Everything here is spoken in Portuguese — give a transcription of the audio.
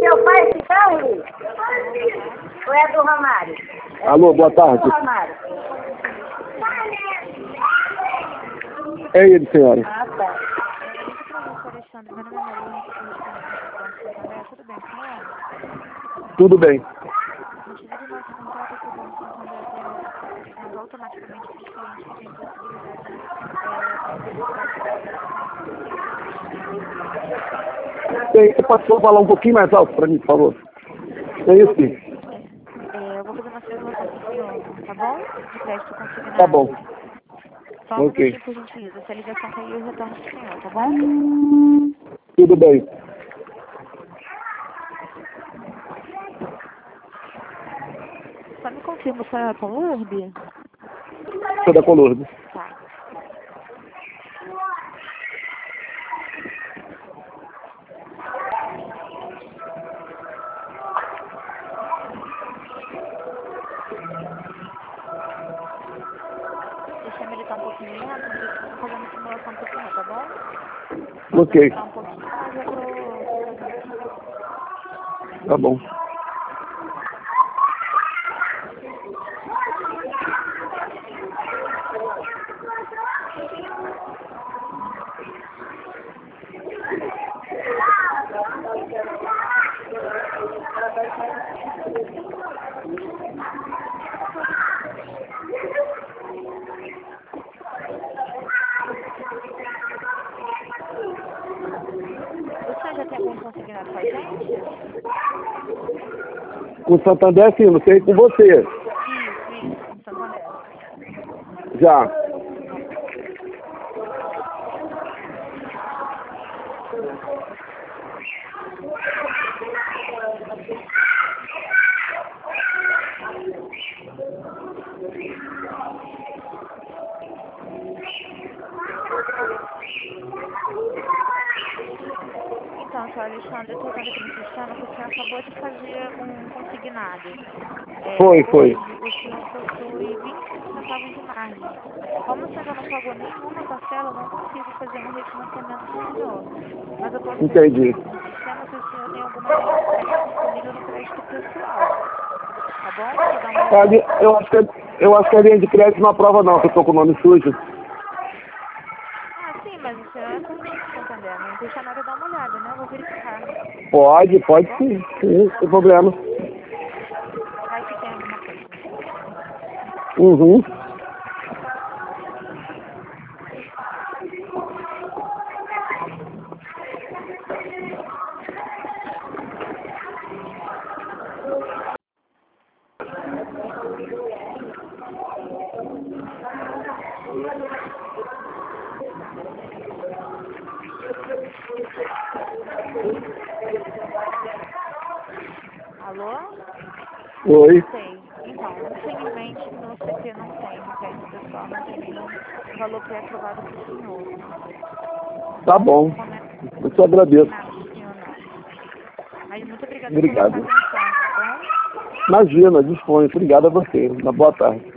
seu pai esse carro? Ou é do Romário? Alô, boa tarde. Do Romário. É ele, senhora. Ah, tá. Alexandre, meu nome é Maria, do Banco Santander, tudo bem, senhor? Tudo bem. O motivo do nosso contato é que o Banco Santander está ligando automaticamente para os clientes que têm possibilidade de crédito Tem, você pode falar um pouquinho mais alto para mim, por favor? É isso, sim. eu vou fazer uma simulação para o senhor, tá bom? De crédito consignado. Tá bom. Só um Ok. minutinho, por gentileza. Se a ligação cair, eu retorno para o senhor, tá bom? Tudo bem. Só me confirma, o senhor é com Urb? Sou da Colordo. Tá. Deixa eu militar um pouquinho lento, por isso que eu tô fazendo a simulação pro senhor, tá bom? Pode Ok. demorar um pouquinho, mas eu tô fazendo. Tá bom. O senhor já tem algum consignado com a gente? Com Santander, sim, não sei com você. Isso, com Santander. Já. Tá bom. Então, senhor Alexandre, eu estou vendo aqui no sistema que o senhor acabou de fazer um consignado. Foi. Hoje, o senhor possui 25 centavos de margem. Como o senhor ainda não pagou nenhuma parcela, eu não consigo fazer um refinanciamento para o senhor. Mas eu posso Entendi. verificar no sistema se o senhor tem alguma linha de crédito disponível no crédito pessoal. Tá bom? Deixa eu dar uma olhada. Eu acho que a linha de crédito não aprova não, que eu tô com o nome sujo. Ah, sim, mas o senhor é cliente Santander, não custa nada dar uma olhada, né? Eu vou verificar. Pode Tá bom? sim, sim, sem problema. Vai que tem alguma coisa. Uhum. Alô? Oi. Sei. Então, infelizmente no CP não tem, no crédito pessoal não tem nenhum valor pré-aprovado para o senhor. Tá bom. No momento Eu te agradeço. nada para o senhor não. Mas muito obrigada pela sua Obrigado. atenção, tá bom? Imagina, disponha. Obrigado a você. Uma boa tarde.